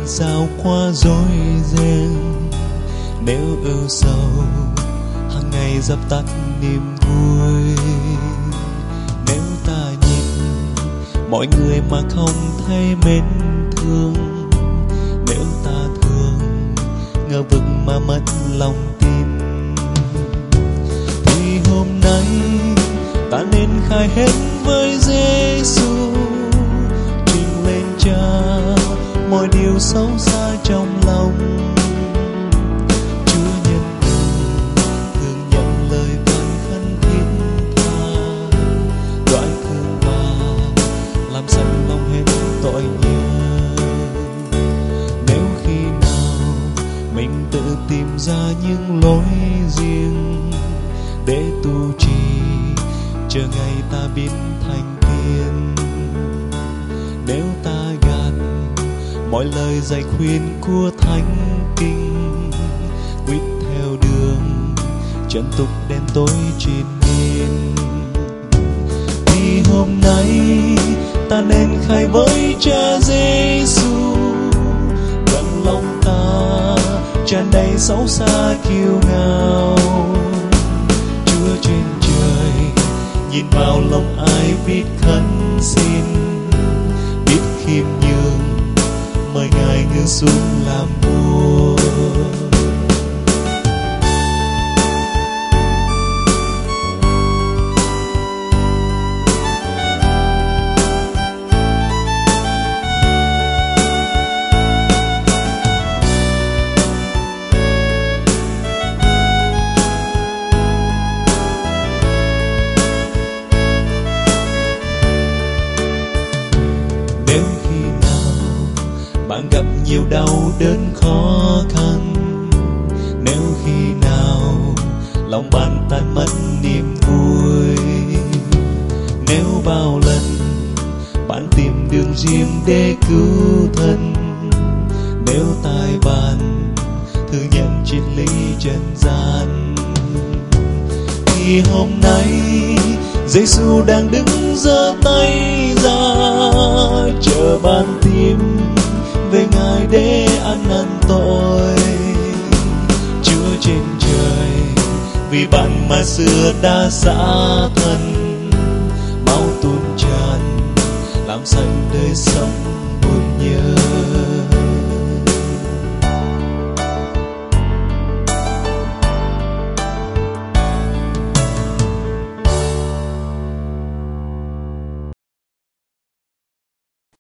sao qua rối ren. Nếu ưu sầu hàng ngày dập tắt niềm vui, nếu ta nhìn mọi người mà không thấy mến thương, nếu ta thường ngờ vực mà mất lòng tin, thì hôm nay ta nên khai hết với Giêsu, trình lên Cha mọi điều xấu xa trong lòng. Chúa nhân từ thường nhận lời van khấn thiết tha, đoái thương và làm sạch lòng hết tội nhơ. Nếu khi nào mình tự tìm ra những lối riêng để tu trì, chờ ngày ta biến thành tiên, nếu ta gạt mọi lời dạy khuyên của thánh kinh, quyết theo đường trần tục đen tối triền miên, thì hôm nay ta nên khai với Cha Giêsu, gần lòng ta tràn đầy xấu xa kiêu ngạo. Chúa trên trời nhìn vào lòng ai biết khấn xin, biết khiêm nhường, mời Ngài ngự xuống làm vua. Nếu khi nào bạn gặp nhiều đau đớn khó khăn, nếu khi nào lòng bạn tan mất niềm vui, nếu bao lần bạn tìm đường riêng để cứu thân, nếu tai bạn thừa nhận triết lý trần gian, thì hôm nay Giêsu đang đứng giơ tay ra chờ bạn tìm về Ngài để ăn năn tội. Chúa trên trời vì bạn mà xưa đã xả thân, máu tuôn tràn làm sạch đời sống